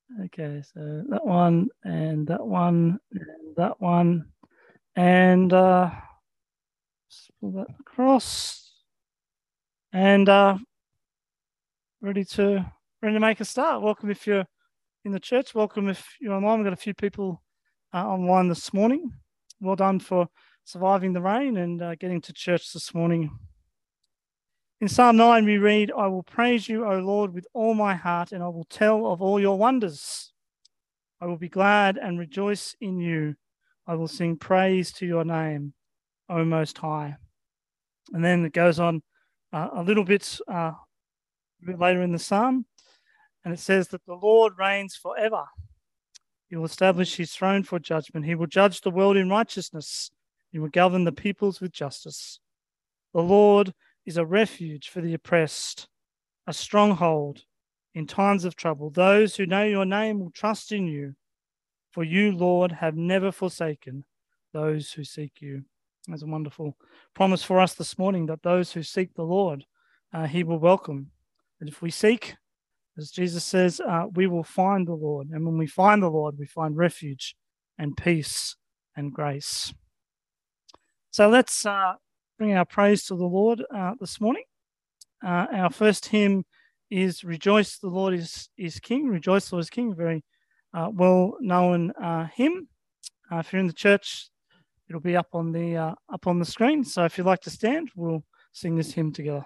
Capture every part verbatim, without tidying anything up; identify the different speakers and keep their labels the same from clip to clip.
Speaker 1: Okay, so that one and that one and that one. And uh, just pull that across. And uh, ready to ready to make a start. Welcome if you're in the church. Welcome if you're online. We've got a few people uh, online this morning. Well done for surviving the rain and uh, getting to church this morning. In Psalm nine, we read, I will praise you, O Lord, with all my heart, and I will tell of all your wonders. I will be glad and rejoice in you. I will sing praise to your name, O Most High. And then it goes on uh, a little bit, uh, a bit later in the psalm, and it says that the Lord reigns forever. He will establish his throne for judgment. He will judge the world in righteousness. He will govern the peoples with justice. The Lord is a refuge for the oppressed, a stronghold in times of trouble. Those who know your name will trust in you, for you, Lord, have never forsaken those who seek you. That's a wonderful promise for us this morning, that those who seek the Lord, uh, he will welcome. And if we seek, as Jesus says, uh, we will find the Lord. And when we find the Lord, we find refuge and peace and grace. So let's uh, bring our praise to the Lord uh, this morning. Uh, our first hymn is Rejoice, the Lord is, is King. Rejoice, the Lord is King, a very uh, well-known uh, hymn. Uh, if you're in the church, it'll be up on the uh, up on the screen. So if you'd like to stand, we'll sing this hymn together.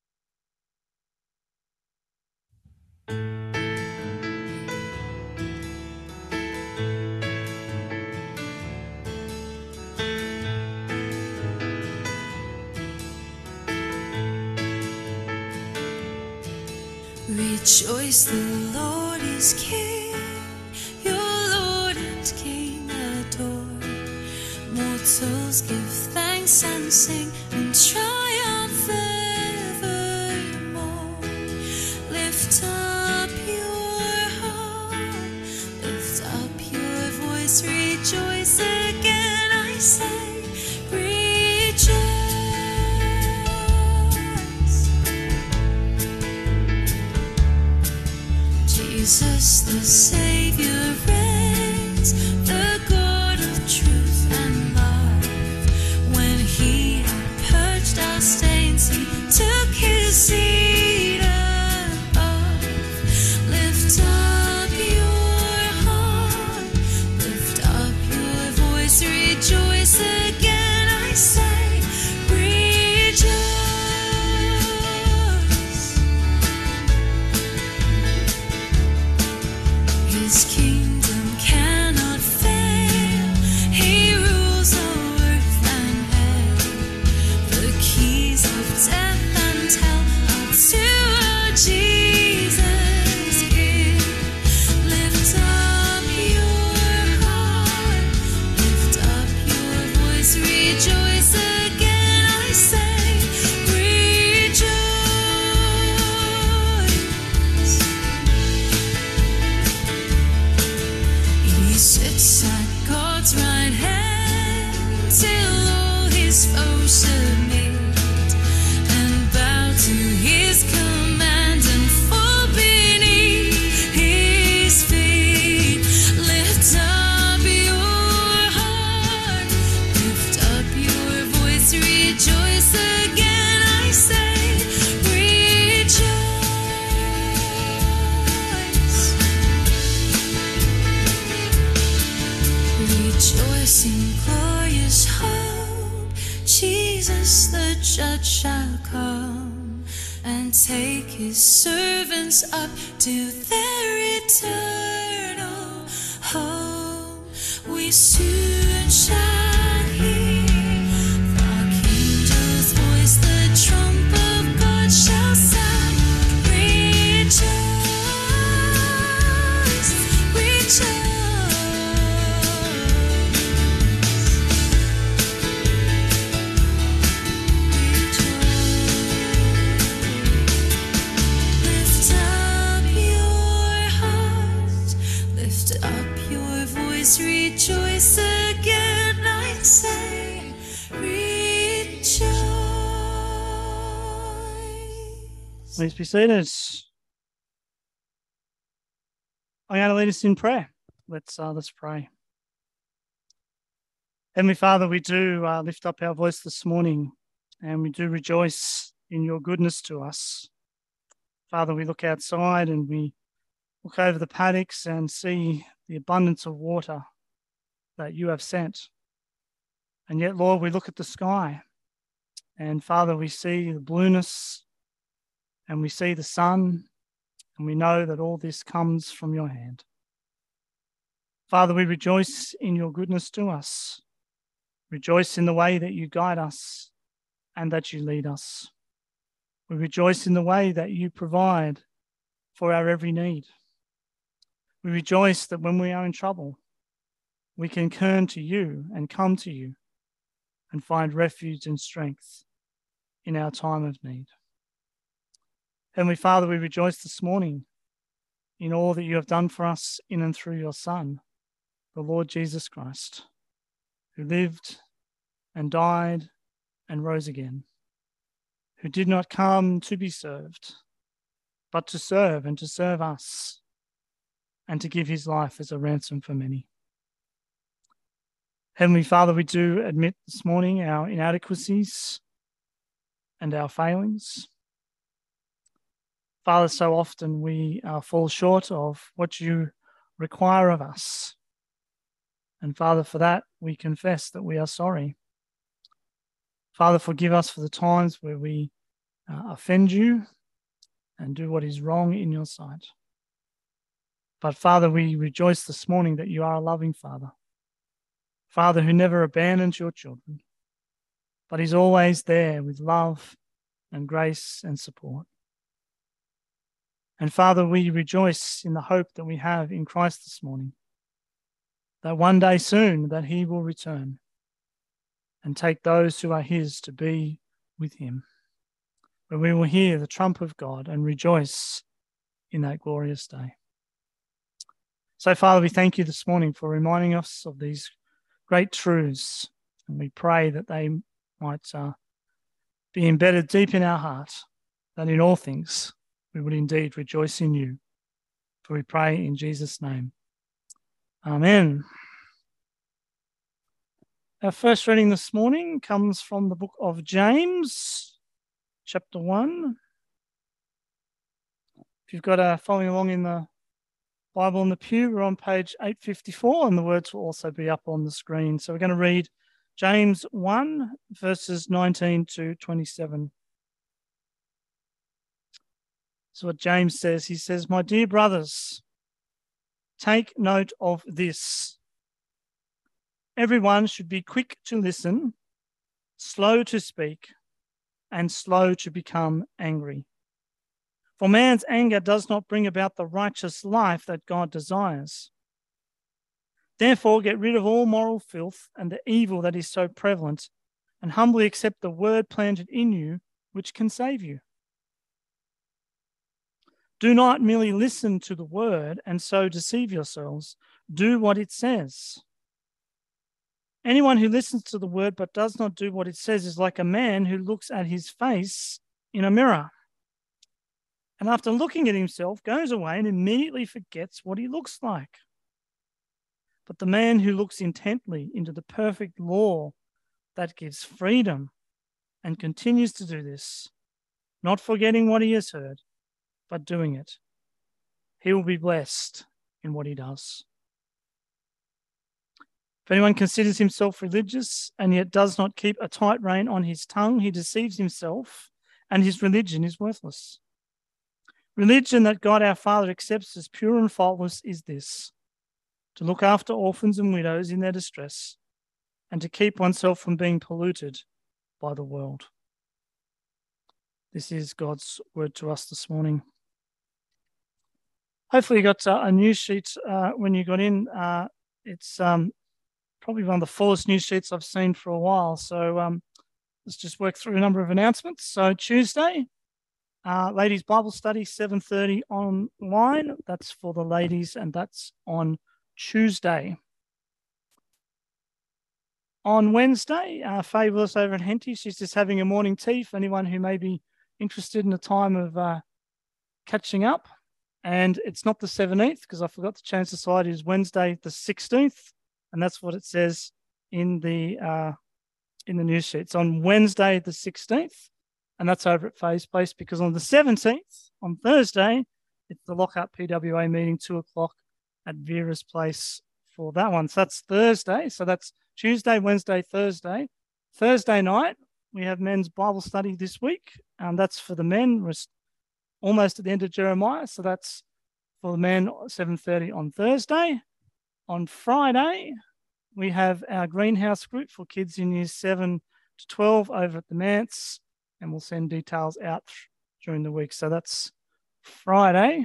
Speaker 2: Rejoice, the Lord is King, your Lord and King adored. Mortals give thanks and sing and triumph evermore. Lift up your heart, lift up your voice, rejoice again, I say, rejoice. Jesus the Savior reigns, the God of truth and love. When he had purged our stains, he took his seat above. Lift up your heart, lift up your voice, rejoice again, I say, rejoice. His kingdom cannot fail. He rules over earth and hell. The keys of death and hell are to our Jesus give. Lift up your heart, lift up your voice, rejoice again, I say, rejoice. He sits at God's right hand till all his foes submit and bow to his command and fall beneath his feet. Lift up your heart, lift up your voice, rejoice again, I say, rejoice. Rejoice in glorious hope, Jesus the judge shall come and take his servants up to their eternal home. We soon shall hear the angel's voice, the trump of God shall sound. Rejoice, rejoice. Lift up your heart, lift up your voice, rejoice again, I say, rejoice.
Speaker 1: Please be seated. I'm going to lead us in prayer. Let's uh, let's pray. Heavenly Father, we do uh, lift up our voice this morning, and we do rejoice in your goodness to us. Father, we look outside and we look over the paddocks and see the abundance of water that you have sent. And yet, Lord, we look at the sky, and Father, we see the blueness, and we see the sun, and we know that all this comes from your hand. Father, we rejoice in your goodness to us. Rejoice in the way that you guide us and that you lead us. We rejoice in the way that you provide for our every need. We rejoice that when we are in trouble, we can turn to you and come to you and find refuge and strength in our time of need. Heavenly Father, we rejoice this morning in all that you have done for us in and through your Son, the Lord Jesus Christ, who lived and died and rose again, who did not come to be served, but to serve and to serve us, and to give his life as a ransom for many. Heavenly Father, we do admit this morning our inadequacies and our failings. Father, so often we uh, fall short of what you require of us. And Father, for that, we confess that we are sorry. Father, forgive us for the times where we uh, offend you and do what is wrong in your sight. But Father, we rejoice this morning that you are a loving Father. Father who never abandons your children, but is always there with love and grace and support. And Father, we rejoice in the hope that we have in Christ this morning, that one day soon that he will return and take those who are his to be with him, where we will hear the trump of God and rejoice in that glorious day. So, Father, we thank you this morning for reminding us of these great truths, and we pray that they might uh, be embedded deep in our heart, that in all things we would indeed rejoice in you. For we pray in Jesus' name. Amen. Our first reading this morning comes from the book of James, chapter one. If you've got a following along in the Bible in the pew, we're on page eight fifty-four, and the words will also be up on the screen. So we're going to read James one, verses nineteen to twenty-seven. So what James says, he says, "My dear brothers, take note of this. Everyone should be quick to listen, slow to speak, and slow to become angry. For man's anger does not bring about the righteous life that God desires. Therefore, get rid of all moral filth and the evil that is so prevalent, and humbly accept the word planted in you, which can save you. Do not merely listen to the word and so deceive yourselves. Do what it says. Anyone who listens to the word but does not do what it says is like a man who looks at his face in a mirror, and after looking at himself, goes away and immediately forgets what he looks like. But the man who looks intently into the perfect law that gives freedom and continues to do this, not forgetting what he has heard, but doing it, he will be blessed in what he does. If anyone considers himself religious and yet does not keep a tight rein on his tongue, he deceives himself, and his religion is worthless. Religion that God our Father accepts as pure and faultless is this: to look after orphans and widows in their distress, and to keep oneself from being polluted by the world." This is God's word to us this morning. Hopefully you got uh, a news sheet uh, when you got in. Uh, it's um, probably one of the fullest news sheets I've seen for a while. So um, let's just work through a number of announcements. So Tuesday, Uh, ladies Bible study, seven thirty online. That's for the ladies, and that's on Tuesday. On Wednesday, uh, Faye Willis over at Henty, she's just having a morning tea for anyone who may be interested in a time of uh, catching up. And it's not the seventeenth because I forgot to change the slide. It is Wednesday the sixteenth, and that's what it says in the uh, in the news sheet. It's on Wednesday the sixteenth, and that's over at Faze Place, because on the seventeenth, on Thursday, it's the Lockhart P W A meeting, two o'clock at Vera's Place for that one. So that's Thursday. So that's Tuesday, Wednesday, Thursday. Thursday night, we have men's Bible study this week. Um, that's for the men. We're almost at the end of Jeremiah. So that's for the men, seven thirty on Thursday. On Friday, we have our greenhouse group for kids in years seven to twelve over at the Manse, and we'll send details out during the week. So that's Friday.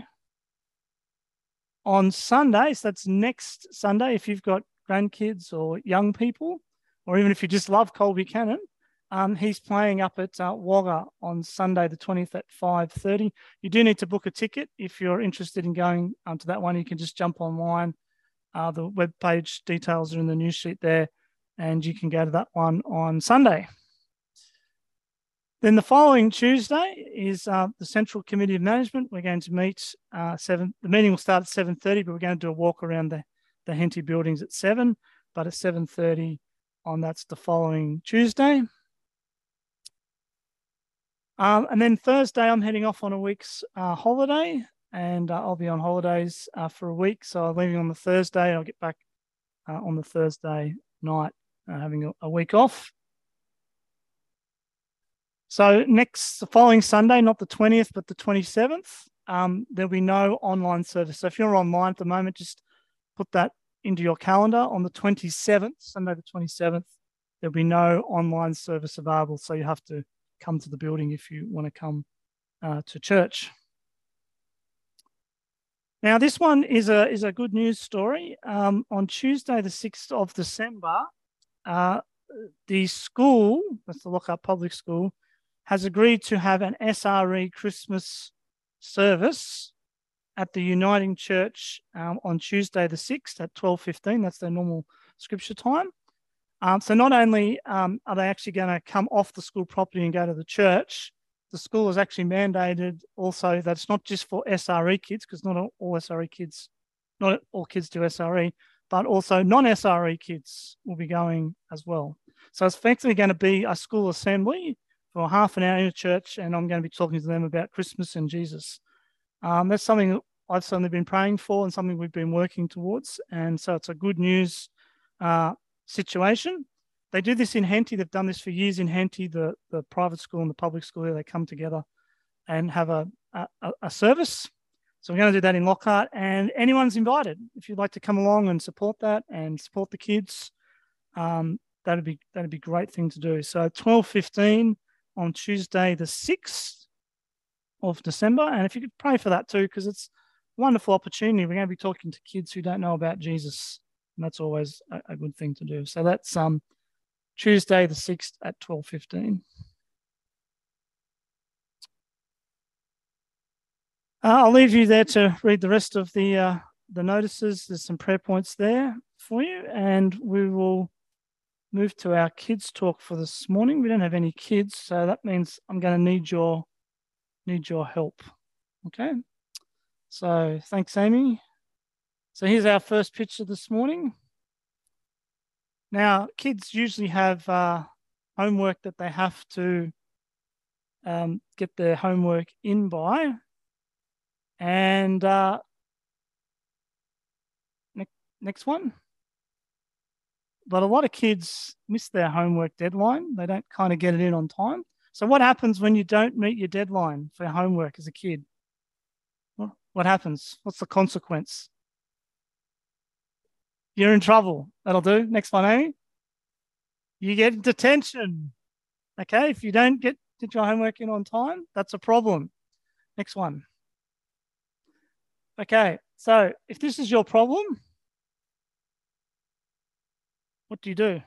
Speaker 1: On Sunday, so that's next Sunday, if you've got grandkids or young people, or even if you just love Colby Cannon, um, he's playing up at uh, Wagga on Sunday the twentieth at five thirty. You do need to book a ticket if you're interested in going um, to that one. You can just jump online. Uh, the webpage details are in the news sheet there, and you can go to that one on Sunday. Then the following Tuesday is uh, the Central Committee of Management. We're going to meet uh, seven. The meeting will start at seven thirty, but we're going to do a walk around the, the Henty buildings at seven. But at seven thirty on that's the following Tuesday. Um, and then Thursday, I'm heading off on a week's uh, holiday, and uh, I'll be on holidays uh, for a week. So I'm leaving on the Thursday. I'll get back uh, on the Thursday night, uh, having a, a week off. So next, the following Sunday, not the twentieth, but the twenty-seventh, um, there'll be no online service. So if you're online at the moment, just put that into your calendar. On the twenty-seventh, Sunday the twenty-seventh, there'll be no online service available. So you have to come to the building if you want to come uh, to church. Now, this one is a, is a good news story. Um, on Tuesday, the sixth of December, uh, the school, that's the Lockhart Public School, has agreed to have an S R E Christmas service at the Uniting Church um, on Tuesday the sixth at twelve fifteen. That's their normal scripture time. Um, so not only um, are they actually going to come off the school property and go to the church, the school has actually mandated also that it's not just for S R E kids, because not all S R E kids, not all kids do S R E, but also non-S R E kids will be going as well. So it's effectively going to be a school assembly for half an hour in a church, and I'm going to be talking to them about Christmas and Jesus. Um, that's something that I've certainly been praying for and something we've been working towards. And so it's a good news uh, situation. They do this in Henty. They've done this for years in Henty, the, the private school and the public school. They come together and have a, a, a service. So we're going to do that in Lockhart, and anyone's invited. If you'd like to come along and support that and support the kids, um, that'd be that'd be a great thing to do. So twelve fifteen on Tuesday the sixth of December. And if you could pray for that too, because it's a wonderful opportunity. We're going to be talking to kids who don't know about Jesus, and that's always a, a good thing to do. So that's um, Tuesday the sixth at twelve fifteen. Uh, I'll leave you there to read the rest of the uh, the notices. There's some prayer points there for you, and we will move to our kids talk for this morning. We don't have any kids, so that means I'm going to need your need your help. Okay. So thanks, Amy. So here's our first picture this morning. Now, kids usually have uh, homework that they have to um, get their homework in by. And uh, ne next one. But a lot of kids miss their homework deadline. They don't kind of get it in on time. So what happens when you don't meet your deadline for homework as a kid? Well, what happens? What's the consequence? You're in trouble. That'll do. Next one, Amy. You get detention. Okay, if you don't get, get your homework in on time, that's a problem. Next one. Okay, so if this is your problem, what do you do?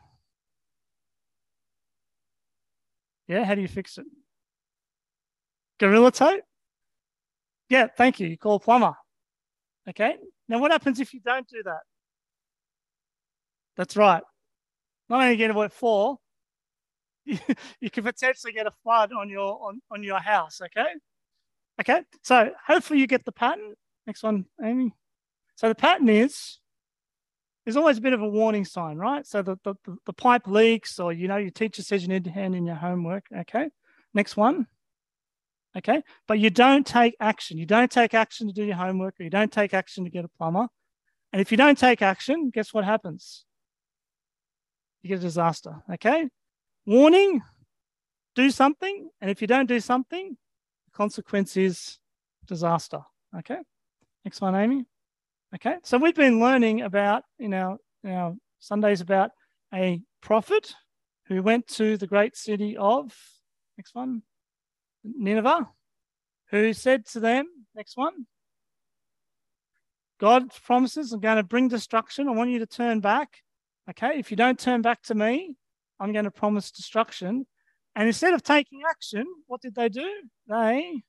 Speaker 1: Yeah, how do you fix it? Gorilla tape? Yeah, thank you. You call a plumber. Okay, now what happens if you don't do that? That's right. Not only get what for, you, you could potentially get a flood on your on, on your house, okay? Okay, so hopefully you get the pattern. Next one, Amy. So the pattern is, there's always a bit of a warning sign, right? So the, the, the pipe leaks, or, you know, your teacher says you need to hand in your homework, okay? Next one, okay? But you don't take action. You don't take action to do your homework, or you don't take action to get a plumber. And if you don't take action, guess what happens? You get a disaster, okay? Warning, do something. And if you don't do something, the consequence is disaster, okay? Next one, Amy. Okay, so we've been learning about, in our, in our Sundays, about a prophet who went to the great city of, next one, Nineveh, who said to them, next one, God promises, I'm going to bring destruction. I want you to turn back. Okay, if you don't turn back to me, I'm going to promise destruction. And instead of taking action, what did they do? They,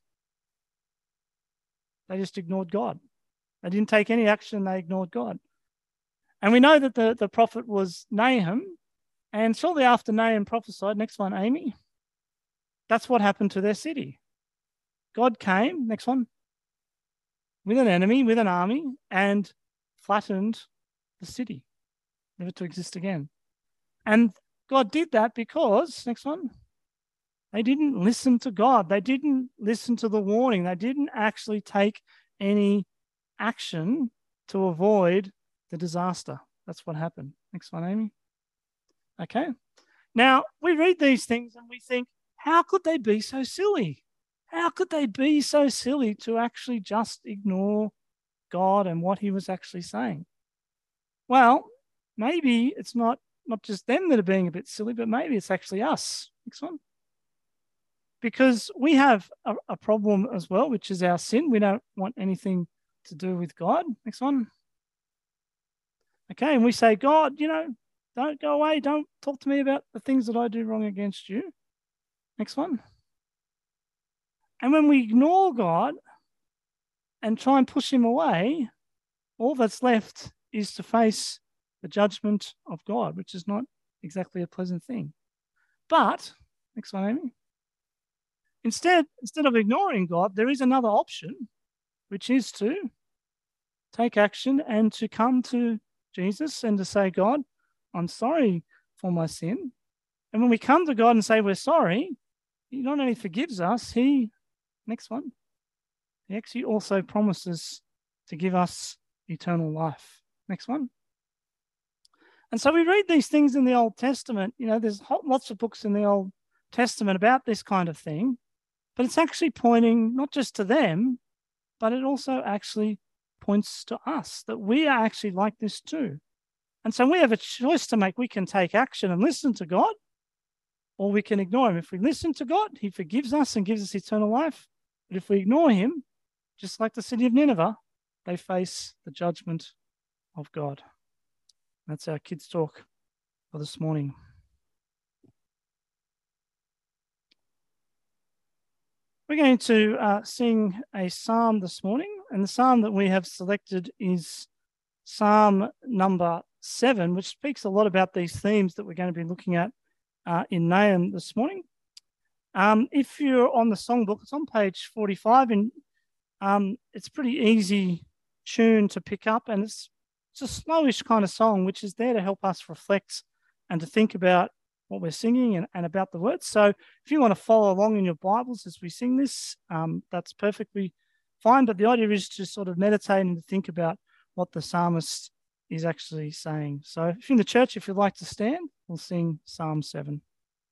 Speaker 1: they just ignored God. They didn't take any action. They ignored God. And we know that the, the prophet was Nahum. And shortly after Nahum prophesied, next one, Amy, that's what happened to their city. God came, next one, with an enemy, with an army, and flattened the city, never to exist again. And God did that because, next one, they didn't listen to God. They didn't listen to the warning. They didn't actually take any action to avoid the disaster. That's what happened. Next one, Amy. Okay. Now, we read these things and we think, how could they be so silly? How could they be so silly to actually just ignore God and what he was actually saying? Well, maybe it's not, not just them that are being a bit silly, but maybe it's actually us. Next one. Because we have a, a problem as well, which is our sin. We don't want anything to do with God. Next one. Okay, and we say, God, you know, don't go away. Don't talk to me about the things that I do wrong against you. Next one. And when we ignore God and try and push him away, all that's left is to face the judgment of God, which is not exactly a pleasant thing. But, next one, Amy. Instead, instead of ignoring God, there is another option, which is to take action and to come to Jesus and to say, God, I'm sorry for my sin. And when we come to God and say we're sorry, he not only forgives us, he, next one, he actually also promises to give us eternal life. Next one. And so we read these things in the Old Testament. You know, there's lots of books in the Old Testament about this kind of thing, but it's actually pointing not just to them, but it also actually points to us, that we are actually like this too. And so we have a choice to make. We can take action and listen to God, or we can ignore him. If we listen to God, he forgives us and gives us eternal life. But if we ignore him, just like the city of Nineveh, they face the judgment of God. That's our kids' talk for this morning. We're going to uh, sing a psalm this morning, and the psalm that we have selected is Psalm number seven, which speaks a lot about these themes that we're going to be looking at uh, in Nahum this morning. Um, if you're on the songbook, it's on page forty-five, and um, it's a pretty easy tune to pick up, and it's, it's a slowish kind of song, which is there to help us reflect and to think about what we're singing and, and about the words. So if you want to follow along in your Bibles as we sing this, um, that's perfectly fine. But the idea is to sort of meditate and to think about what the psalmist is actually saying. So if you're in the church, if you'd like to stand, we'll sing Psalm seven.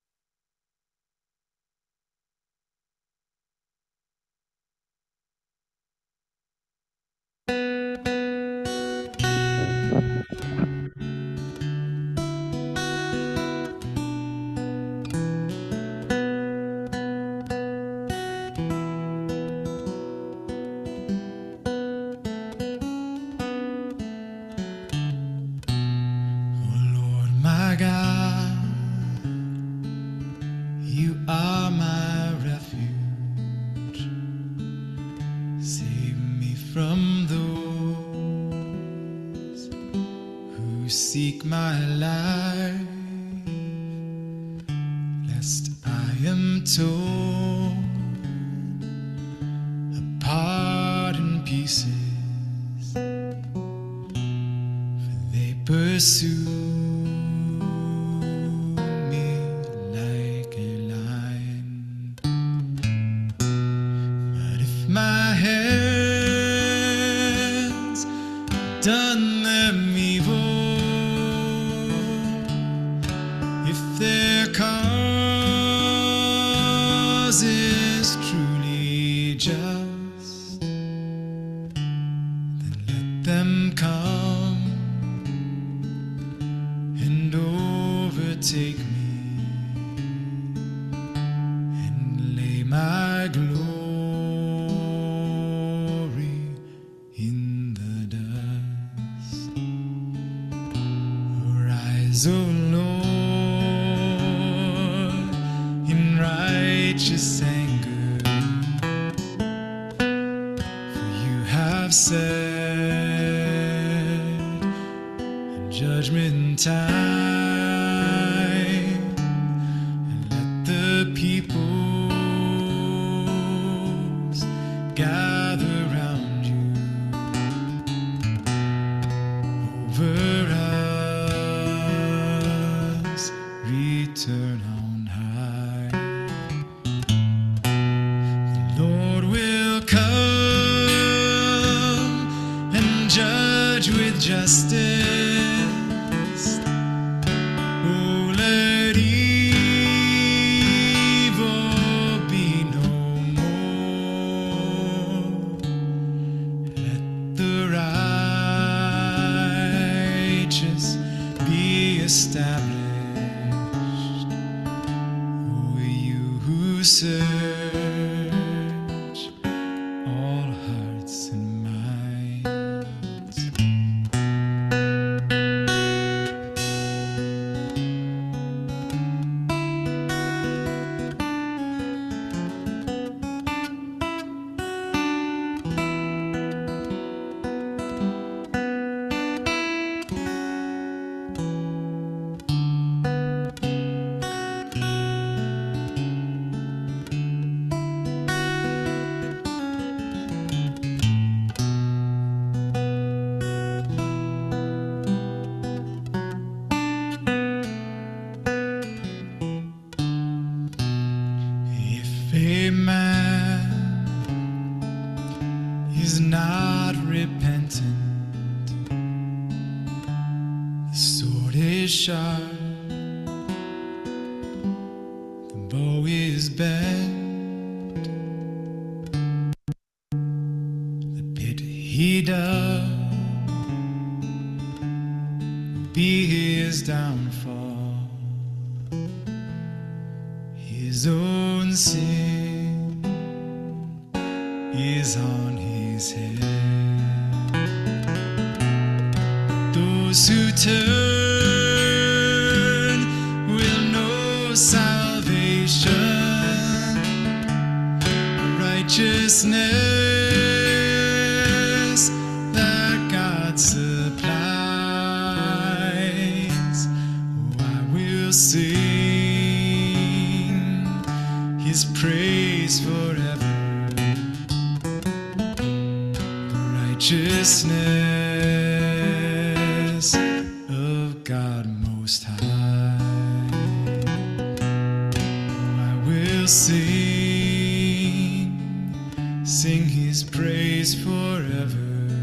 Speaker 3: Seek my life, lest I am torn apart in pieces pursue me like a lion. But if my hands done them evil, if their cause is truly just, then let them come and overtake me and lay my glory in the dust. Arise, O Lord, in righteous anger, for you have said in judgment time, and let the peoples gather round you. Over us return on high. The Lord will come and judge with justice. Oh, let evil be no more. Let the righteous be established. Oh, you who search all hearts and minds. If a man is not repentant, the sword is sharp, the bow is bent, the pit he dug will be his downfall. His own sin is on his head. Those who turn will know salvation, righteousness that God supplies. Oh, I will sing His praise forever. The righteousness of God Most High. Oh, I will sing, sing His praise forever.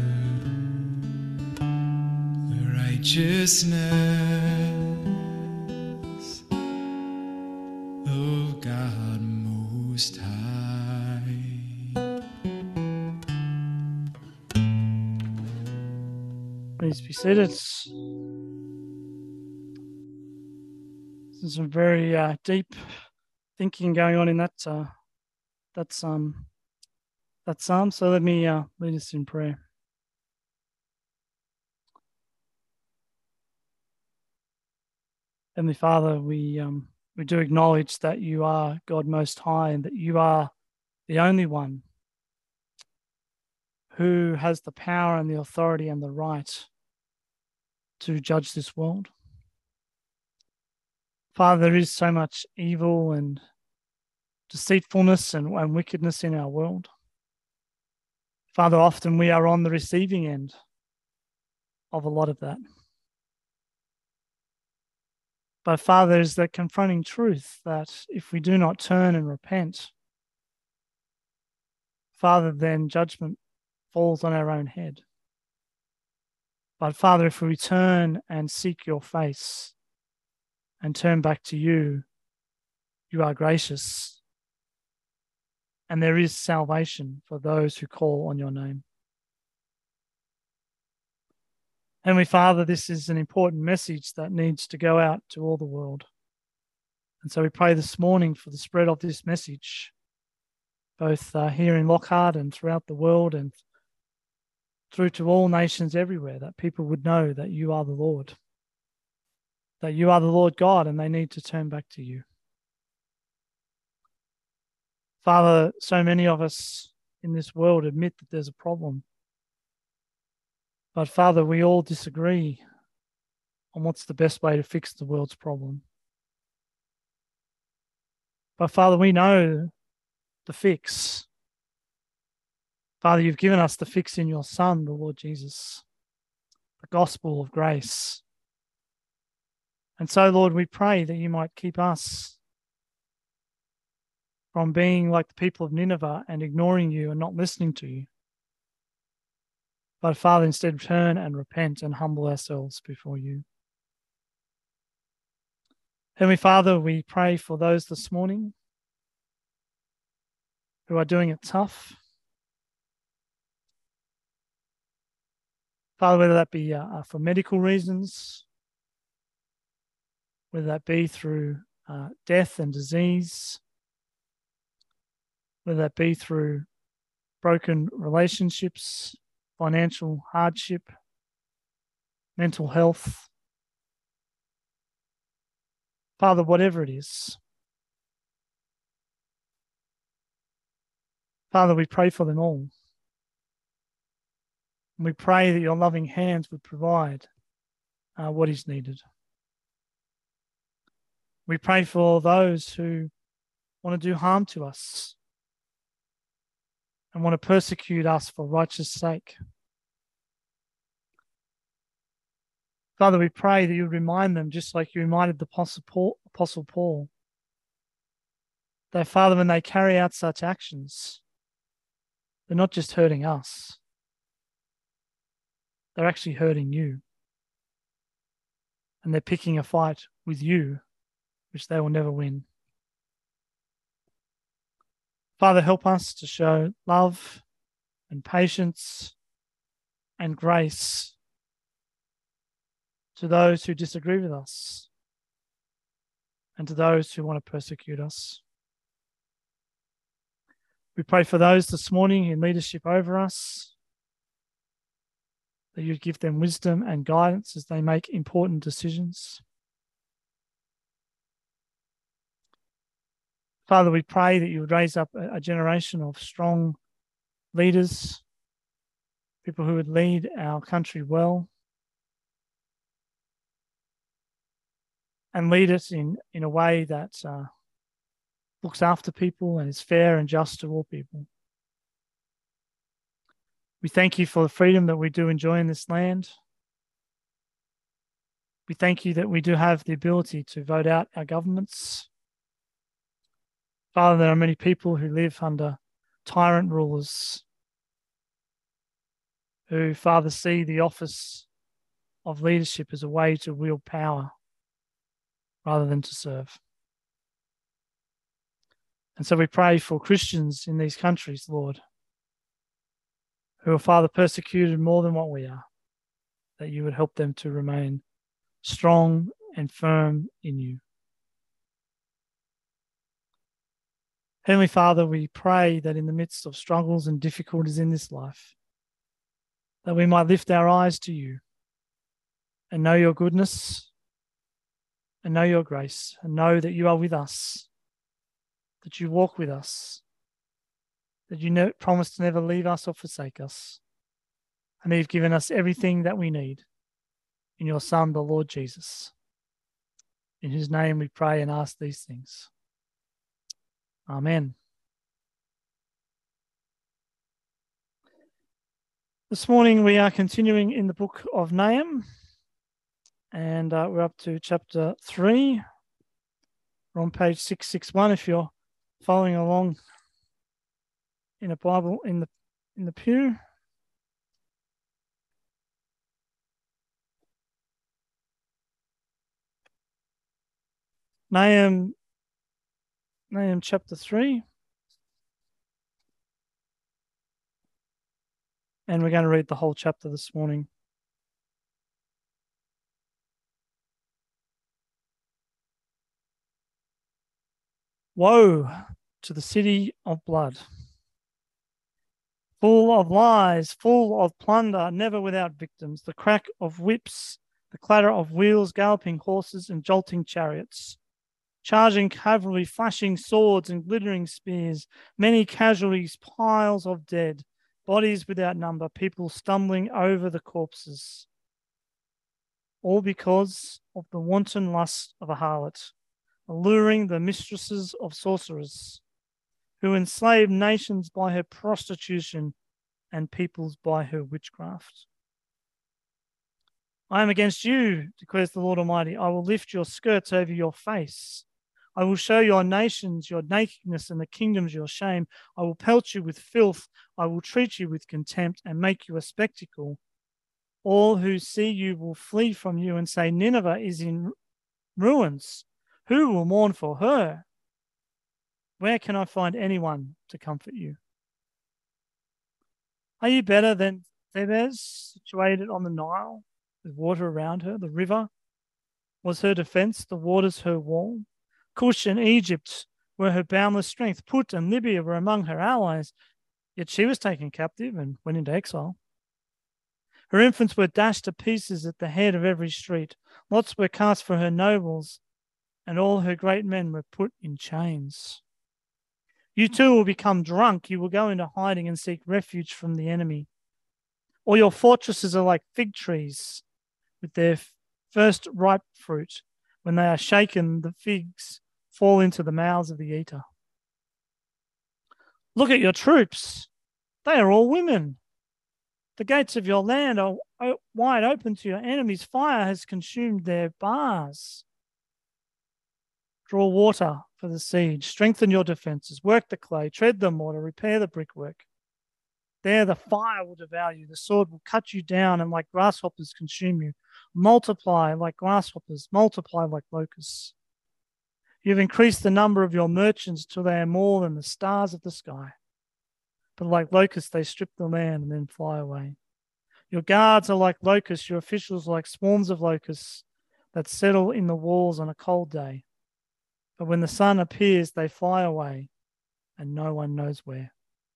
Speaker 3: The righteousness of God Most High.
Speaker 1: Please be seated. There's some very uh, deep thinking going on in that uh, that psalm. That psalm. So let me uh, lead us in prayer. Heavenly Father, we um, we do acknowledge that you are God Most High and that you are the only one who has the power and the authority and the right to judge this world. Father, there is so much evil and deceitfulness and, and wickedness in our world. Father, often we are on the receiving end of a lot of that. But Father, there's that confronting truth that if we do not turn and repent, Father, then judgment falls on our own head. But Father, if we turn and seek your face and turn back to you, you are gracious. And there is salvation for those who call on your name. Heavenly Father, this is an important message that needs to go out to all the world. And so we pray this morning for the spread of this message, both uh, here in Lockhart and throughout the world and through to all nations everywhere, that people would know that you are the Lord, that you are the Lord God, and they need to turn back to you. Father, so many of us in this world admit that there's a problem. But Father, we all disagree on what's the best way to fix the world's problem. But Father, we know the fix. Father, you've given us the fix in your Son, the Lord Jesus, the gospel of grace. And so, Lord, we pray that you might keep us from being like the people of Nineveh and ignoring you and not listening to you. But Father, instead turn and repent and humble ourselves before you. Heavenly Father, we pray for those this morning who are doing it tough. Father, whether that be uh, for medical reasons, whether that be through uh, death and disease, whether that be through broken relationships, financial hardship, mental health. Father, whatever it is. Father, we pray for them all. And we pray that your loving hands would provide uh, what is needed. We pray for those who want to do harm to us and want to persecute us for righteous sake. Father, we pray that you would remind them, just like you reminded the Apostle Paul, Apostle Paul, that, Father, when they carry out such actions, they're not just hurting us, they're actually hurting you. And they're picking a fight with you, which they will never win. Father, help us to show love and patience and grace to those who disagree with us and to those who want to persecute us. We pray for those this morning in leadership over us, that you'd give them wisdom and guidance as they make important decisions. Father, we pray that you would raise up a, a generation of strong leaders, people who would lead our country well and lead it in, in a way that uh, looks after people and is fair and just to all people. We thank you for the freedom that we do enjoy in this land. We thank you that we do have the ability to vote out our governments. Father, there are many people who live under tyrant rulers who, Father, see the office of leadership as a way to wield power rather than to serve. And so we pray for Christians in these countries, Lord, who are, Father, persecuted more than what we are, that you would help them to remain strong and firm in you. Heavenly Father, we pray that in the midst of struggles and difficulties in this life, that we might lift our eyes to you and know your goodness and know your grace and know that you are with us, that you walk with us, that you ne- promise to never leave us or forsake us, and that you've given us everything that we need in your Son, the Lord Jesus. In his name we pray and ask these things. Amen. This morning we are continuing in the book of Nahum, and uh, we're up to chapter three. We're on page six sixty-one if you're following along in a Bible in the in the pew. Nahum, Nahum chapter three. And we're going to read the whole chapter this morning. Woe to the city of blood, full of lies, full of plunder, never without victims, the crack of whips, the clatter of wheels, galloping horses and jolting chariots, charging cavalry, flashing swords and glittering spears, many casualties, piles of dead, bodies without number, people stumbling over the corpses, all because of the wanton lust of a harlot, alluring the mistresses of sorcerers, who enslaved nations by her prostitution and peoples by her witchcraft. I am against you, declares the Lord Almighty. I will lift your skirts over your face. I will show your nations your nakedness and the kingdoms your shame. I will pelt you with filth. I will treat you with contempt and make you a spectacle. All who see you will flee from you and say, Nineveh is in ruins. Who will mourn for her? Where can I find anyone to comfort you? Are you better than Thebes, situated on the Nile, with water around her? The river was her defense, the waters her wall. Cush and Egypt were her boundless strength. Put and Libya were among her allies, yet she was taken captive and went into exile. Her infants were dashed to pieces at the head of every street. Lots were cast for her nobles, and all her great men were put in chains. You too will become drunk. You will go into hiding and seek refuge from the enemy. All your fortresses are like fig trees with their first ripe fruit. When they are shaken, the figs fall into the mouths of the eater. Look at your troops. They are all women. The gates of your land are wide open to your enemies. Fire has consumed their bars. Draw water for the siege. Strengthen your defenses. Work the clay. Tread the mortar. Repair the brickwork. There the fire will devour you. The sword will cut you down and like grasshoppers consume you. Multiply like grasshoppers. Multiply like locusts. You've increased the number of your merchants till they are more than the stars of the sky. But like locusts, they strip the land and then fly away. Your guards are like locusts. Your officials are like swarms of locusts that settle in the walls on a cold day. But when the sun appears, they fly away, and no one knows where.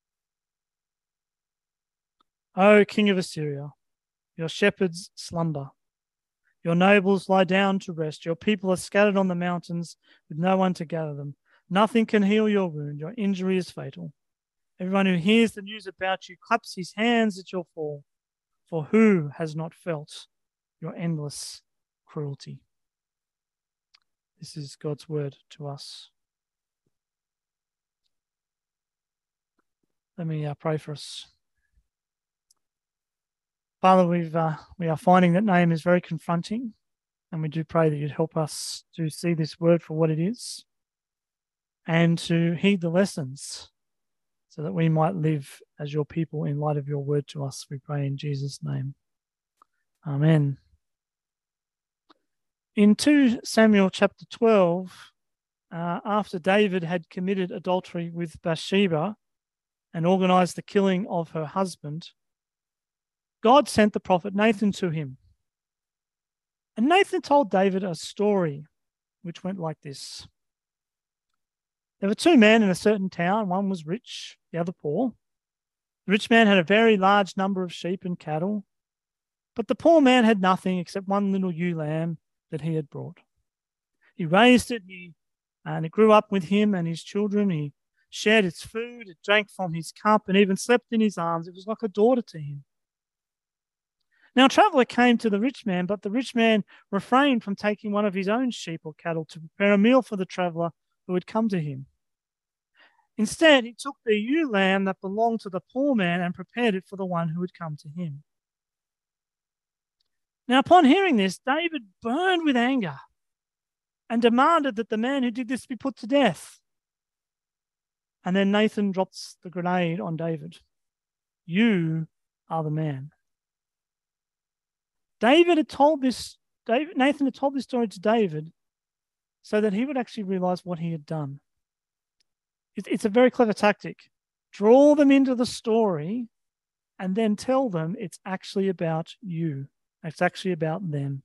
Speaker 1: O King of Assyria, your shepherds slumber. Your nobles lie down to rest. Your people are scattered on the mountains with no one to gather them. Nothing can heal your wound. Your injury is fatal. Everyone who hears the news about you claps his hands at your fall. For who has not felt your endless cruelty? This is God's word to us. Let me uh, pray for us. Father, we've, uh, we are finding that Nahum is very confronting, and we do pray that you'd help us to see this word for what it is and to heed the lessons so that we might live as your people in light of your word to us. We pray in Jesus' name. Amen. In Second Samuel chapter twelve, uh, after David had committed adultery with Bathsheba and organized the killing of her husband, God sent the prophet Nathan to him. And Nathan told David a story which went like this. There were two men in a certain town. One was rich, the other poor. The rich man had a very large number of sheep and cattle, but the poor man had nothing except one little ewe lamb that he had brought. He raised it, he, and it grew up with him and his children. He shared its food, it drank from his cup, and even slept in his arms. It was like a daughter to him. Now a traveller came to the rich man, but the rich man refrained from taking one of his own sheep or cattle to prepare a meal for the traveller who had come to him. Instead, he took the ewe lamb that belonged to the poor man and prepared it for the one who had come to him. Now, upon hearing this, David burned with anger and demanded that the man who did this be put to death. And then Nathan drops the grenade on David. You are the man. David had told this, David, Nathan had told this story to David so that he would actually realize what he had done. It, it's a very clever tactic. Draw them into the story and then tell them it's actually about you. It's actually about them.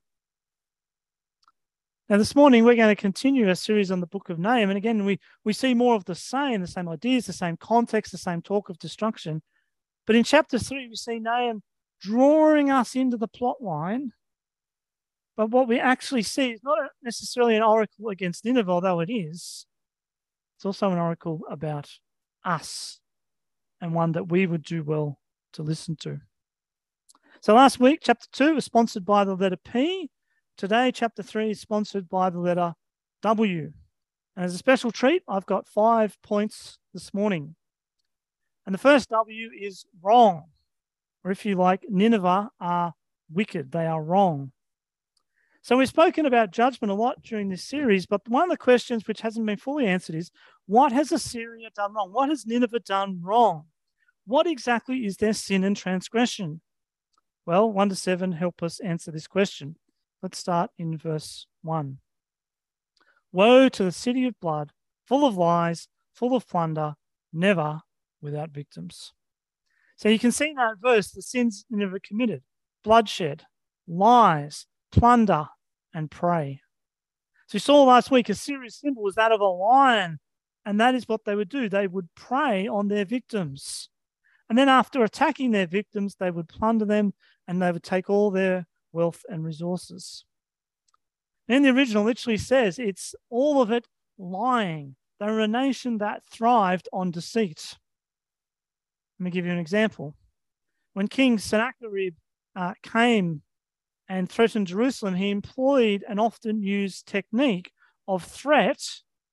Speaker 1: Now, this morning, we're going to continue a series on the book of Nahum. And again, we, we see more of the same, the same ideas, the same context, the same talk of destruction. But in chapter three, we see Nahum drawing us into the plot line. But what we actually see is not necessarily an oracle against Nineveh, although it is. It's also an oracle about us, and one that we would do well to listen to. So last week, chapter two was sponsored by the letter P. Today, chapter three is sponsored by the letter W. And as a special treat, I've got five points this morning. And the first W is wrong. Or if you like, Nineveh are wicked. They are wrong. So we've spoken about judgment a lot during this series, but one of the questions which hasn't been fully answered is, what has Assyria done wrong? What has Nineveh done wrong? What exactly is their sin and transgression? Well, one to seven help us answer this question. Let's start in verse one. Woe to the city of blood, full of lies, full of plunder, never without victims. So you can see in that verse the sins Nineveh committed: bloodshed, lies, plunder, and prey. So you saw last week Assyria's symbol was that of a lion, and that is what they would do. They would prey on their victims. And then after attacking their victims, they would plunder them and they would take all their wealth and resources. And the original literally says it's all of it lying. They were a nation that thrived on deceit. Let me give you an example. When King Sennacherib uh, came and threatened Jerusalem, he employed an often used technique of threat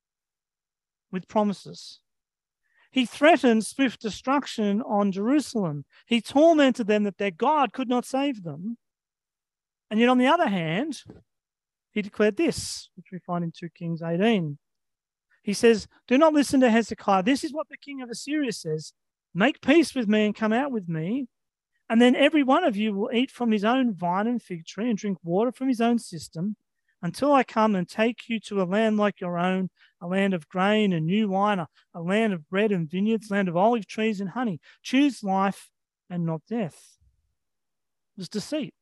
Speaker 1: with promises. He threatened swift destruction on Jerusalem. He tormented them that their God could not save them. And yet, on the other hand, he declared this, which we find in two Kings eighteen. He says, do not listen to Hezekiah. This is what the king of Assyria says. Make peace with me and come out with me, and then every one of you will eat from his own vine and fig tree and drink water from his own system, until I come and take you to a land like your own, a land of grain and new wine, a, a land of bread and vineyards, land of olive trees and honey. Choose life and not death. It was deceit.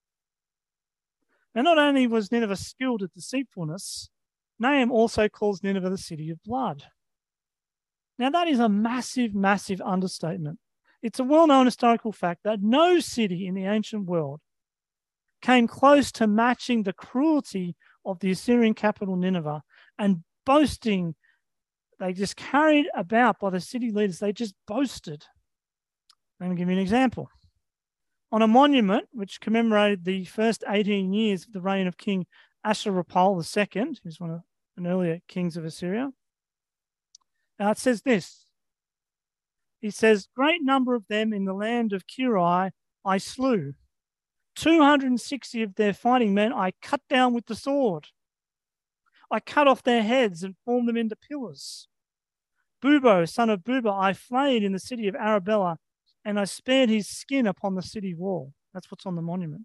Speaker 1: And not only was Nineveh skilled at deceitfulness, Nahum also calls Nineveh the city of blood. Now that is a massive, massive understatement. It's a well-known historical fact that no city in the ancient world came close to matching the cruelty of the Assyrian capital Nineveh, and boasting, they just carried about by the city leaders, they just boasted. Let me give you an example. On a monument which commemorated the first eighteen years of the reign of King Ashurbanipal the Second, who's one of an earlier kings of Assyria, now it says this. He says, great number of them in the land of Kiri I slew. two hundred sixty of their fighting men I cut down with the sword. I cut off their heads and formed them into pillars. Bubo, son of Buba, I flayed in the city of Arabella, and I spared his skin upon the city wall. That's what's on the monument.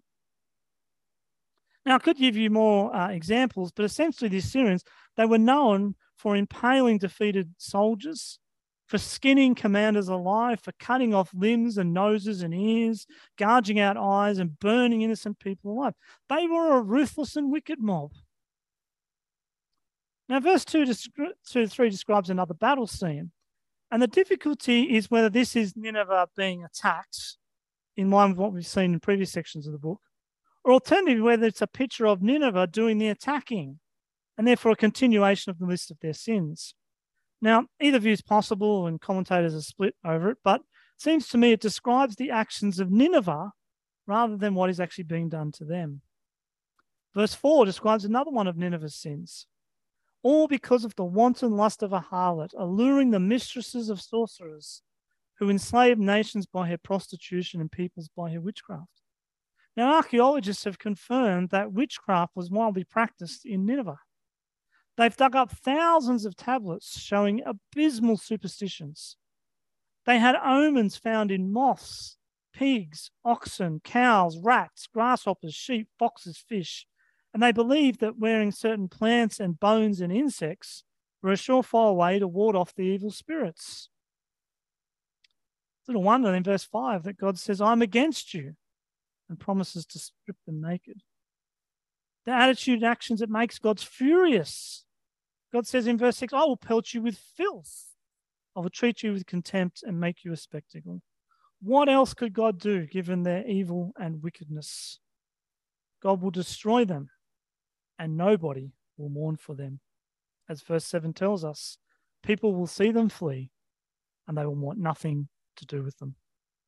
Speaker 1: Now, I could give you more uh, examples, but essentially the Assyrians, they were known for impaling defeated soldiers, for skinning commanders alive, for cutting off limbs and noses and ears, gouging out eyes and burning innocent people alive. They were a ruthless and wicked mob. Now, verse two to three describes another battle scene. And the difficulty is whether this is Nineveh being attacked, in line with what we've seen in previous sections of the book, or alternatively, whether it's a picture of Nineveh doing the attacking, and therefore a continuation of the list of their sins. Now, either view is possible, and commentators are split over it, but it seems to me it describes the actions of Nineveh rather than what is actually being done to them. Verse four describes another one of Nineveh's sins. All because of the wanton lust of a harlot, alluring the mistresses of sorcerers, who enslave nations by her prostitution and peoples by her witchcraft. Now, archaeologists have confirmed that witchcraft was widely practiced in Nineveh. They've dug up thousands of tablets showing abysmal superstitions. They had omens found in moths, pigs, oxen, cows, rats, grasshoppers, sheep, foxes, fish, and they believed that wearing certain plants and bones and insects were a surefire way to ward off the evil spirits. Little wonder in verse five that God says, I'm against you, and promises to strip them naked. The attitude and actions, it makes God furious. God says in verse six, I will pelt you with filth. I will treat you with contempt and make you a spectacle. What else could God do given their evil and wickedness? God will destroy them, and nobody will mourn for them. As verse seven tells us, people will see them flee, and they will want nothing to do with them.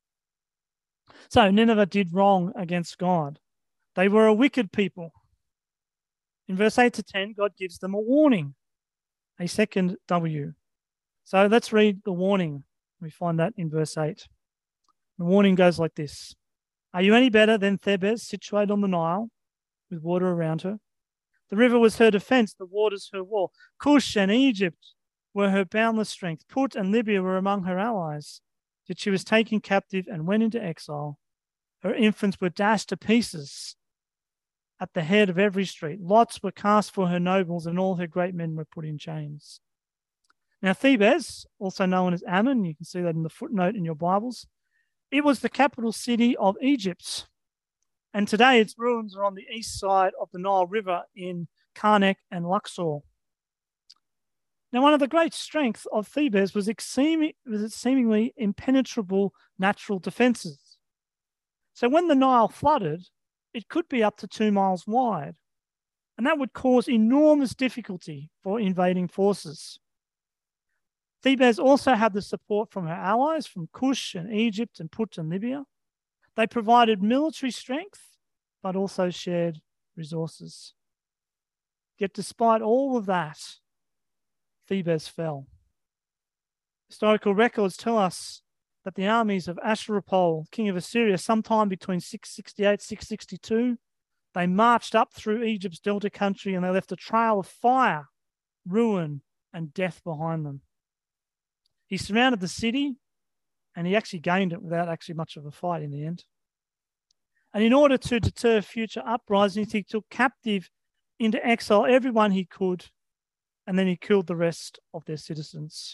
Speaker 1: So Nineveh did wrong against God. They were a wicked people. In verse eight to ten, God gives them a warning, a second W. So let's read the warning. We find that in verse eight. The warning goes like this. Are you any better than Thebes, situated on the Nile, with water around her? The river was her defense, the waters her wall. Cush and Egypt were her boundless strength. Put and Libya were among her allies. Yet she was taken captive and went into exile. Her infants were dashed to pieces at the head of every street. Lots were cast for her nobles, and all her great men were put in chains. Now, Thebes, also known as Ammon, you can see that in the footnote in your Bibles, it was the capital city of Egypt. And today its ruins are on the east side of the Nile River in Karnak and Luxor. Now, one of the great strengths of Thebes was its seemingly impenetrable natural defences. So when the Nile flooded, it could be up to two miles wide, and that would cause enormous difficulty for invading forces. Thebes also had the support from her allies, from Cush and Egypt and Put and Libya. They provided military strength, but also shared resources. Yet despite all of that, Thebes fell. Historical records tell us that the armies of Ashurupal, king of Assyria, sometime between six sixty-eight and six sixty-two, they marched up through Egypt's delta country and they left a trail of fire, ruin, and death behind them. He surrounded the city and he actually gained it without actually much of a fight in the end. And in order to deter future uprisings, he took captive into exile everyone he could, and then he killed the rest of their citizens.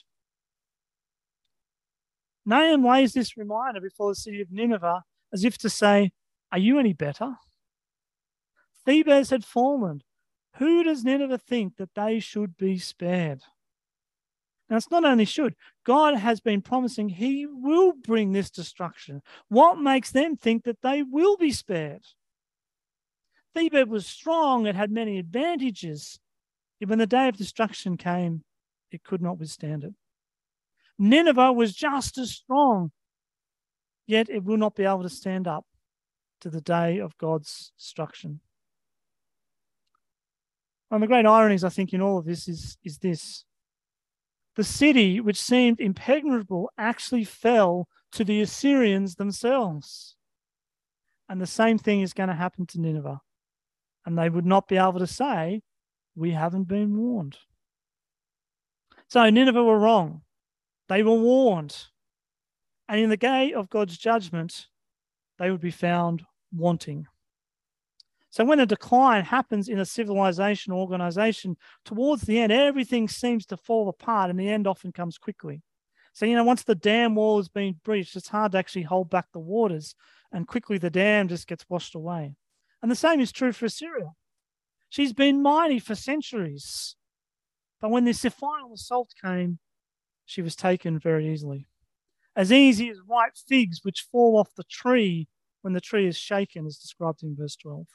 Speaker 1: Nahum lays this reminder before the city of Nineveh as if to say, are you any better? Thebes had fallen. Who does Nineveh think that they should be spared? Now, it's not only should. God has been promising he will bring this destruction. What makes them think that they will be spared? Thebes was strong. It had many advantages. Yet when the day of destruction came, it could not withstand it. Nineveh was just as strong, yet it will not be able to stand up to the day of God's destruction. One of the great ironies, I think, in all of this is, is this. The city, which seemed impenetrable, actually fell to the Assyrians themselves. And the same thing is going to happen to Nineveh. And they would not be able to say, we haven't been warned. So Nineveh were wrong. They were warned. And in the day of God's judgment, they would be found wanting. So when a decline happens in a civilization or organization, towards the end, everything seems to fall apart, and the end often comes quickly. So, you know, once the dam wall has been breached, it's hard to actually hold back the waters, and quickly the dam just gets washed away. And the same is true for Assyria. She's been mighty for centuries. But when this final assault came, she was taken very easily. As easy as ripe figs which fall off the tree when the tree is shaken, as described in verse twelve.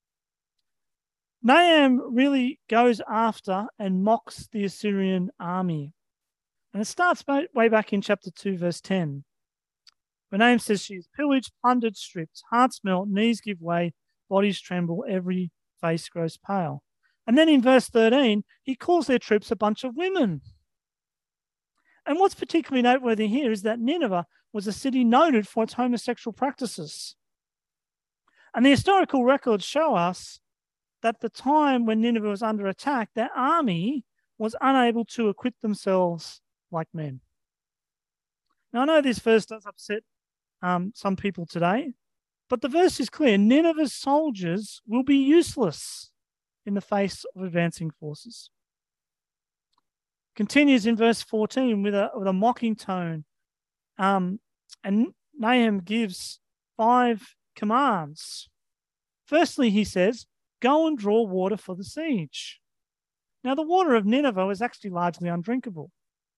Speaker 1: Nahum really goes after and mocks the Assyrian army. And it starts way back in chapter two, verse ten. Where Nahum says she is pillaged, plundered, stripped, hearts melt, knees give way, bodies tremble, every face grows pale. And then in verse thirteen, he calls their troops a bunch of women. And what's particularly noteworthy here is that Nineveh was a city noted for its homosexual practices. And the historical records show us that the time when Nineveh was under attack, their army was unable to equip themselves like men. Now, I know this verse does upset um, some people today, but the verse is clear. Nineveh's soldiers will be useless in the face of advancing forces. Continues in verse fourteen with a, with a mocking tone. Um, and Nahum gives five commands. Firstly, he says, go and draw water for the siege. Now, the water of Nineveh was actually largely undrinkable.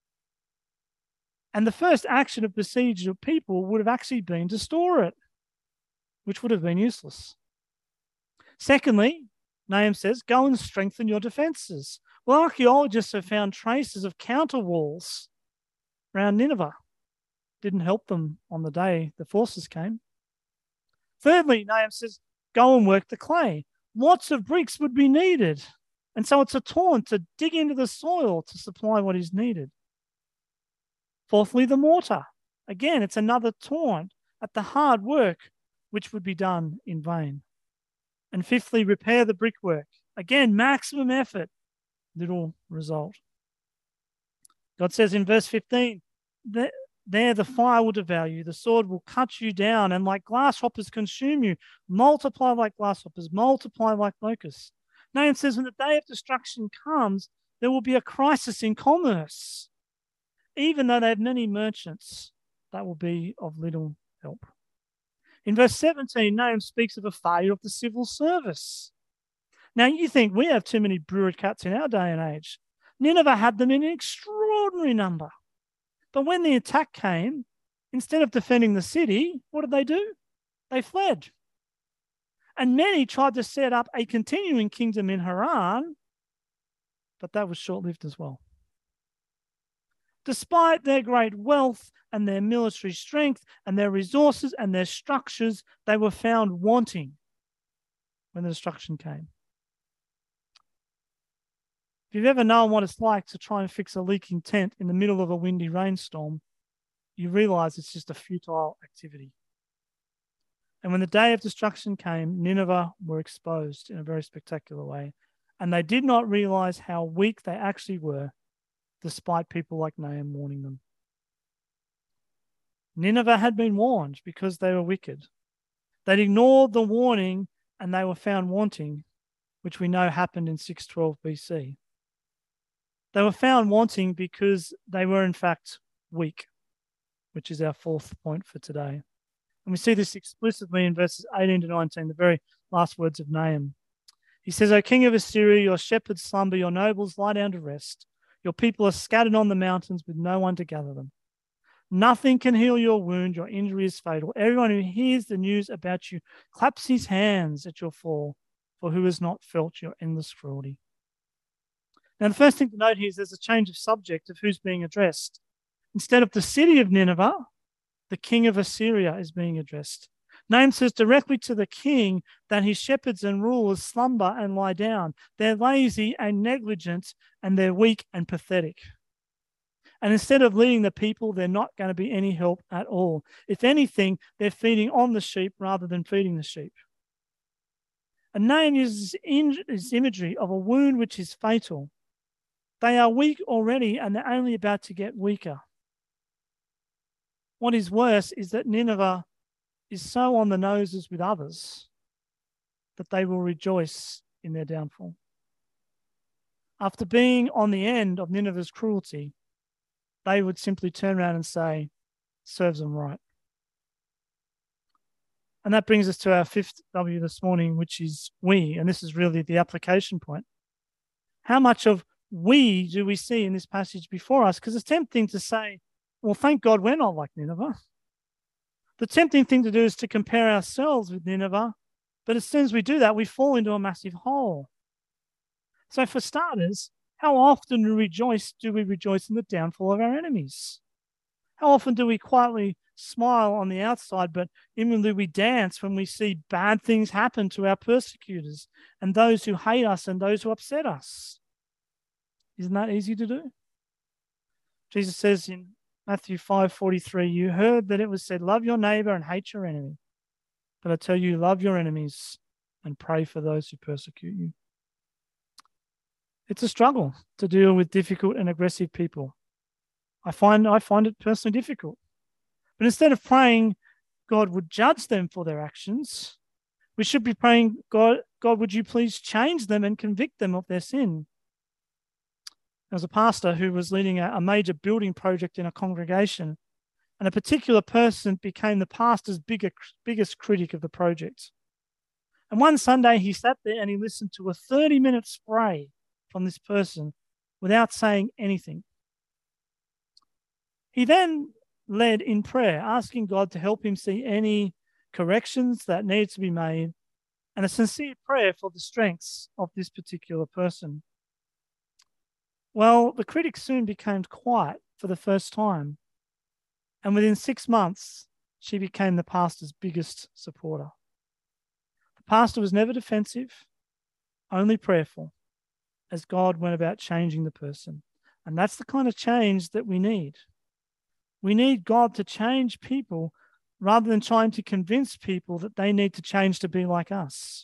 Speaker 1: And the first action of besieged people would have actually been to store it, which would have been useless. Secondly, Nahum says, go and strengthen your defenses. Well, archaeologists have found traces of counter walls around Nineveh. Didn't help them on the day the forces came. Thirdly, Nahum says, go and work the clay. Lots of bricks would be needed. And so it's a taunt to dig into the soil to supply what is needed. Fourthly, the mortar. Again, it's another taunt at the hard work which would be done in vain. And fifthly, repair the brickwork. Again, maximum effort, little result. God says in verse fifteen, that there the fire will devour you, the sword will cut you down, and like grasshoppers consume you. Multiply like grasshoppers, multiply like locusts. Nahum says when the day of destruction comes, there will be a crisis in commerce. Even though they have many merchants, that will be of little help. In verse seventeen, Nahum speaks of a failure of the civil service. Now, you think we have too many bureaucrats in our day and age. Nineveh had them in an extraordinary number. But when the attack came, instead of defending the city, what did they do? They fled. And many tried to set up a continuing kingdom in Haran, but that was short-lived as well. Despite their great wealth and their military strength and their resources and their structures, they were found wanting when the destruction came. If you've ever known what it's like to try and fix a leaking tent in the middle of a windy rainstorm, you realize it's just a futile activity. And when the day of destruction came, Nineveh were exposed in a very spectacular way. And they did not realize how weak they actually were, despite people like Nahum warning them. Nineveh had been warned because they were wicked. They'd ignored the warning and they were found wanting, which we know happened in six twelve B C. They were found wanting because they were in fact weak, which is our fourth point for today. And we see this explicitly in verses eighteen to nineteen, the very last words of Nahum. He says, O king of Assyria, your shepherds slumber, your nobles lie down to rest. Your people are scattered on the mountains with no one to gather them. Nothing can heal your wound. Your injury is fatal. Everyone who hears the news about you claps his hands at your fall, for who has not felt your endless cruelty? Now, the first thing to note here is there's a change of subject of who's being addressed. Instead of the city of Nineveh, the king of Assyria is being addressed. Nahum says directly to the king that his shepherds and rulers slumber and lie down. They're lazy and negligent, and they're weak and pathetic. And instead of leading the people, they're not going to be any help at all. If anything, they're feeding on the sheep rather than feeding the sheep. And Nahum uses this imagery of a wound which is fatal. They are weak already, and they're only about to get weaker. What is worse is that Nineveh is so on the noses with others that they will rejoice in their downfall. After being on the end of Nineveh's cruelty, they would simply turn around and say, serves them right. And that brings us to our fifth W this morning, which is we. And this is really the application point. How much of we do we see in this passage before us? Because it's tempting to say, well, thank God we're not like Nineveh. The tempting thing to do is to compare ourselves with Nineveh. But as soon as we do that, we fall into a massive hole. So for starters, how often do we rejoice, do we rejoice in the downfall of our enemies? How often do we quietly smile on the outside, but inwardly we dance when we see bad things happen to our persecutors and those who hate us and those who upset us? Isn't that easy to do? Jesus says in Matthew five forty-three, you heard that it was said, love your neighbor and hate your enemy. But I tell you, love your enemies and pray for those who persecute you. It's a struggle to deal with difficult and aggressive people. I find I find it personally difficult. But instead of praying God would judge them for their actions, we should be praying, God, God, would you please change them and convict them of their sin? There was a pastor who was leading a, a major building project in a congregation, and a particular person became the pastor's bigger, biggest critic of the project. And one Sunday he sat there and he listened to a thirty-minute spray from this person without saying anything. He then led in prayer, asking God to help him see any corrections that needed to be made, and a sincere prayer for the strengths of this particular person. Well, the critic soon became quiet for the first time, and within six months, she became the pastor's biggest supporter. The pastor was never defensive, only prayerful, as God went about changing the person. And that's the kind of change that we need. We need God to change people rather than trying to convince people that they need to change to be like us.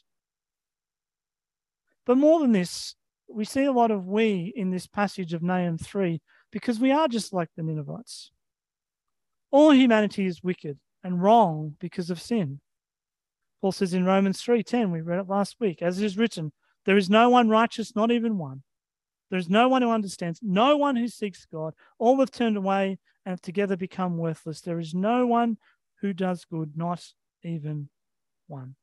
Speaker 1: But more than this, we see a lot of we in this passage of Nahum three because we are just like the Ninevites. All humanity is wicked and wrong because of sin. Paul says in Romans three ten, we read it last week, as it is written, there is no one righteous, not even one. There is no one who understands, no one who seeks God. All have turned away and have together become worthless. There is no one who does good, not even one.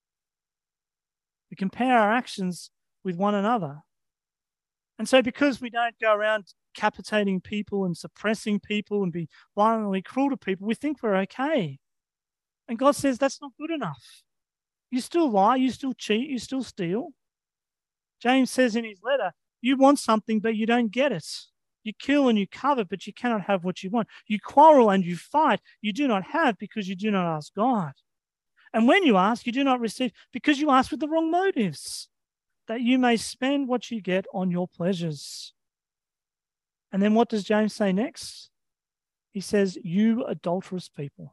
Speaker 1: We compare our actions with one another. And so because we don't go around decapitating people and suppressing people and be violently cruel to people, we think we're okay. And God says that's not good enough. You still lie, you still cheat, you still steal. James says in his letter, you want something, but you don't get it. You kill and you covet, but you cannot have what you want. You quarrel and you fight. You do not have because you do not ask God. And when you ask, you do not receive because you ask with the wrong motives, that you may spend what you get on your pleasures. And then what does James say next? He says, you adulterous people.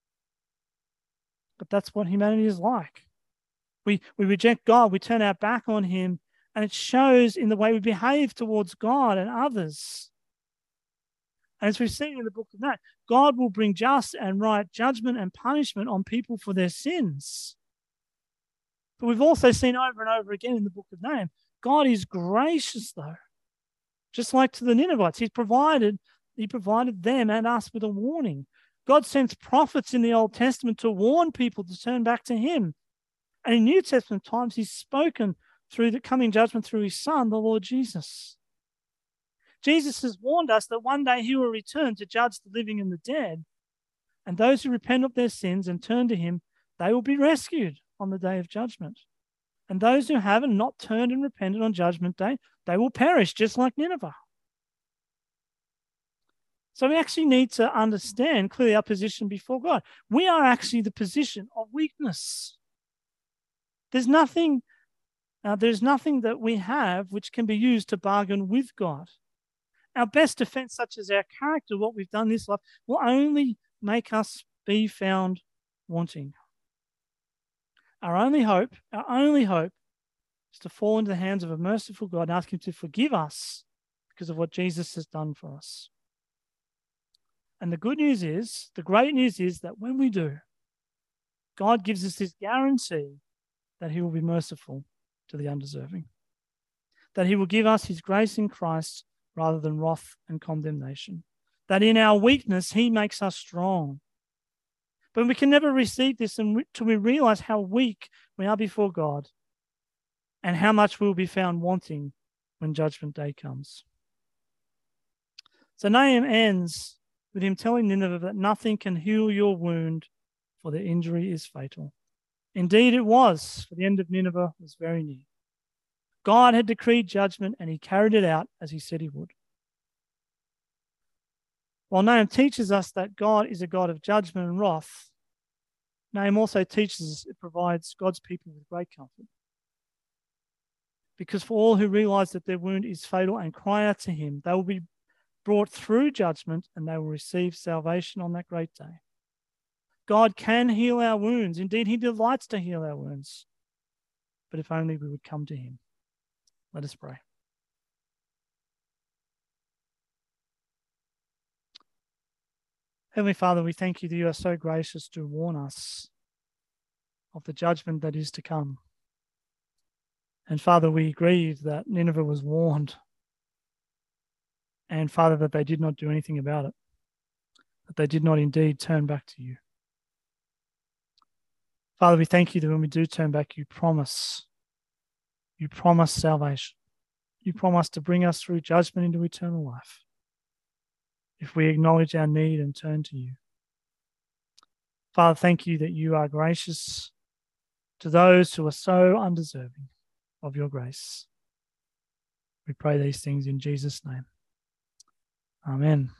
Speaker 1: But that's what humanity is like. We, we reject God, we turn our back on him, and it shows in the way we behave towards God and others. And as we've seen in the book of Nahum, God will bring just and right judgment and punishment on people for their sins. But we've also seen over and over again in the book of Nahum, God is gracious though. Just like to the Ninevites, he's provided, he provided them and us with a warning. God sends prophets in the Old Testament to warn people to turn back to him. And in New Testament times, he's spoken through the coming judgment through his Son, the Lord Jesus. Jesus has warned us that one day he will return to judge the living and the dead. And those who repent of their sins and turn to him, they will be rescued on the day of judgment. And those who haven't not turned and repented on judgment day, they will perish just like Nineveh. So we actually need to understand clearly our position before God. We are actually the position of weakness. There's nothing, uh, there's nothing that we have which can be used to bargain with God. Our best defense, such as our character, what we've done this life, will only make us be found wanting. Our only hope, our only hope is to fall into the hands of a merciful God and ask him to forgive us because of what Jesus has done for us. And the good news is, the great news is that when we do, God gives us this guarantee that he will be merciful to the undeserving, that he will give us his grace in Christ rather than wrath and condemnation, that in our weakness he makes us strong. But we can never receive this until we realize how weak we are before God and how much we will be found wanting when judgment day comes. So Nahum ends with him telling Nineveh that nothing can heal your wound, for the injury is fatal. Indeed it was, for the end of Nineveh was very near. God had decreed judgment and he carried it out as he said he would. While Nahum teaches us that God is a God of judgment and wrath, Nahum also teaches us it provides God's people with great comfort. Because for all who realize that their wound is fatal and cry out to him, they will be brought through judgment and they will receive salvation on that great day. God can heal our wounds. Indeed, he delights to heal our wounds. But if only we would come to him. Let us pray. Heavenly Father, we thank you that you are so gracious to warn us of the judgment that is to come. And Father, we grieve that Nineveh was warned. And Father, that they did not do anything about it. That they did not indeed turn back to you. Father, we thank you that when we do turn back, you promise. You promise salvation. You promise to bring us through judgment into eternal life. If we acknowledge our need and turn to you. Father, thank you that you are gracious to those who are so undeserving of your grace. We pray these things in Jesus' name. Amen.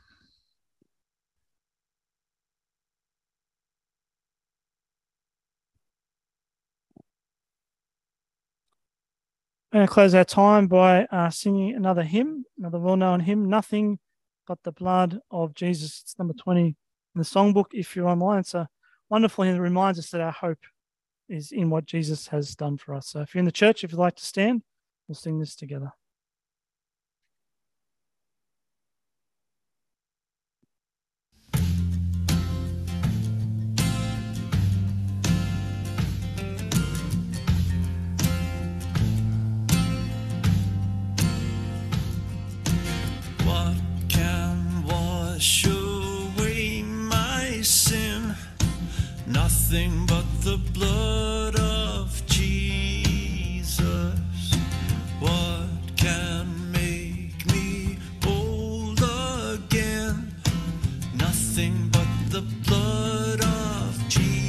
Speaker 1: We're going to close our time by uh, singing another hymn, another well-known hymn, Nothing But the Blood of Jesus. It's number twenty in the songbook if you're online. It's a wonderful hymn that reminds us that our hope is in what Jesus has done for us. So if you're in the church, if you'd like to stand, we'll sing this together.
Speaker 3: What can wash away my sin? Nothing but the blood of Jesus. What can make me whole again? Nothing but the blood of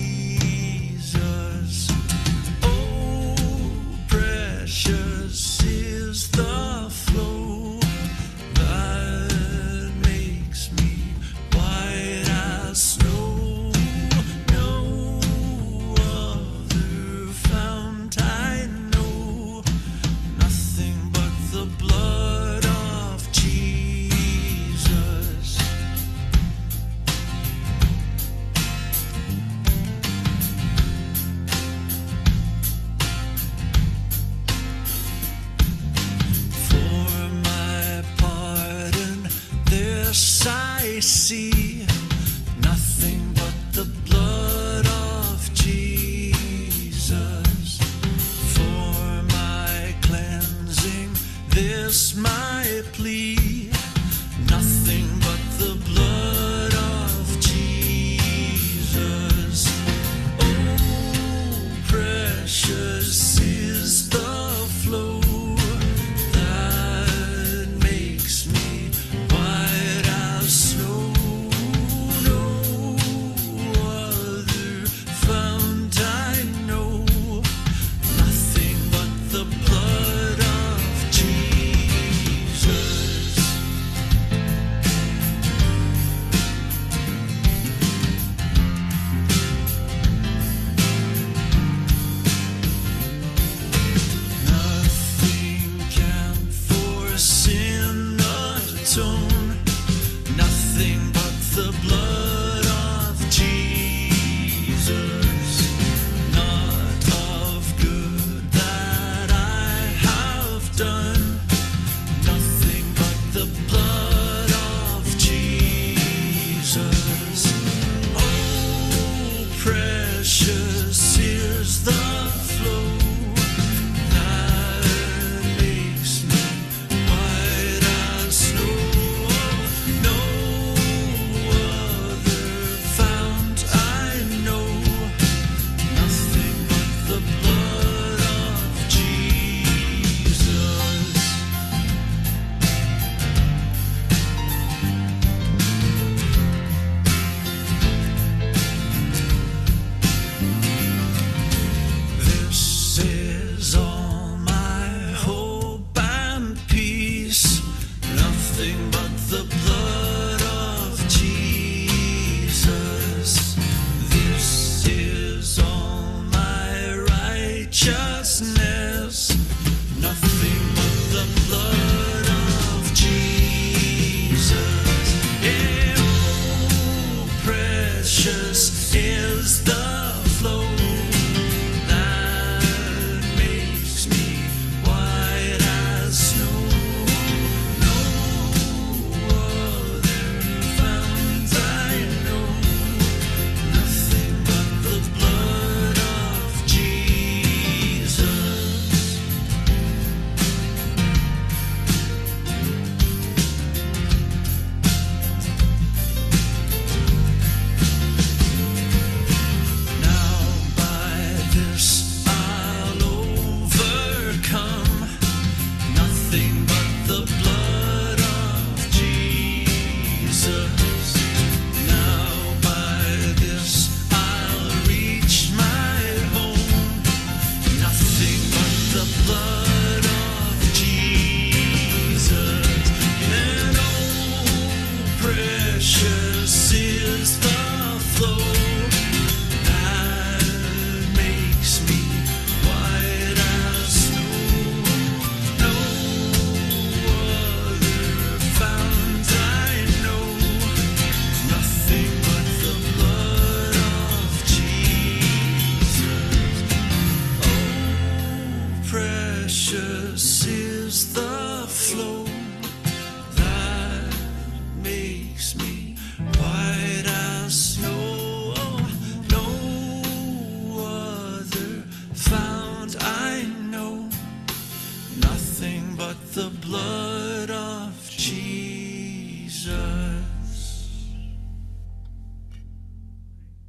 Speaker 3: Jesus. Oh, precious is the flow that makes me white as snow. No other fount I know. Nothing but the blood of Jesus. For my pardon, this I see, nothing but the blood of Jesus. For my cleansing, this my plea, nothing but the blood of Jesus. Oh, precious is the flow that makes me white as snow. No other fount I know. Nothing but the blood of Jesus. Nothing can for sin atone. Nothing but the blood of Jesus. Not of good that I have done. Nothing but the blood of Jesus. Oh, precious is the flow that makes me white as snow. No other fount I know. Nothing but the blood of Jesus. This is all my hope and peace. Nothing but the blood of Jesus. This is all my righteousness. Nothing but the blood of Jesus. Yeah, oh, precious is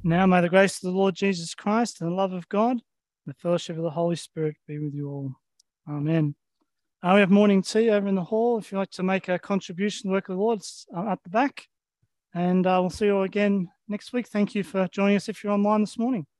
Speaker 1: Now may the grace of the Lord Jesus Christ and the love of God, the fellowship of the Holy Spirit be with you all. Amen. Uh, we have morning tea over in the hall. If you'd like to make a contribution to the work of the Lord, it's uh, at the back. And uh, we'll see you all again next week. Thank you for joining us if you're online this morning.